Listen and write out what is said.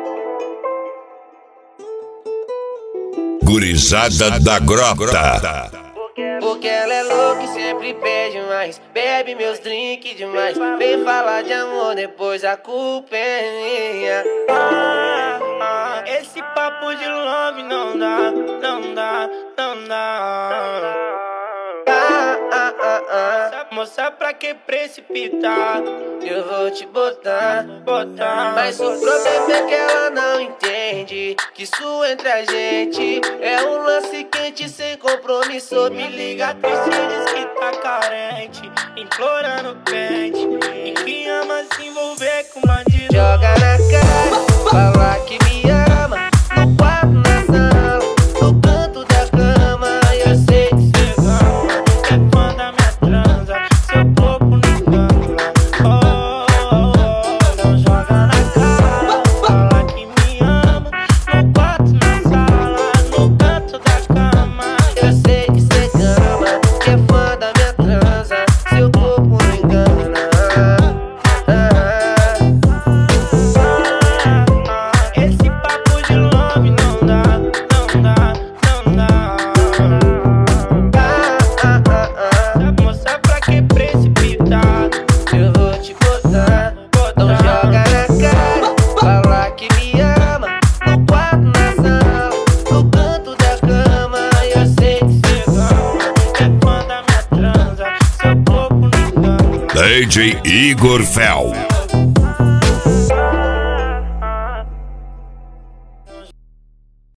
Gurizada da Grota. Porque ela é louca e sempre pede mais, bebe meus drinks demais. Vem falar de amor, depois a culpa é minha. Esse papo de love não dá, não dá, não dá. Moça, pra que precipitar? Eu vou te botar. Mas o Mas problema é que ela não entende que isso entre a gente é um lance quente sem compromisso. me liga triste, diz que tá carente, implorando pente, e que ama se envolver com bandido. Joga na cara, fala que me ama, no quarto, na sala, no canto da cama. Eu sei que cê Ama, é fã da minha transa, seu corpo não engana. Não joga na cara, fala que me ama, no quarto, na sala, no canto da cama. eu sei que cê ama, que é fã da minha transa, seu corpo não engana. Esse papo de love não dá, não dá, não dá. Moça, pra que precipitar? Eu vou te botar, então joga na cara, fala que me ama, no quarto, na sala, no canto da cama. Eu sei que cê Ama, é fã da minha transa, seu corpo não engana. DJ Igor Fel.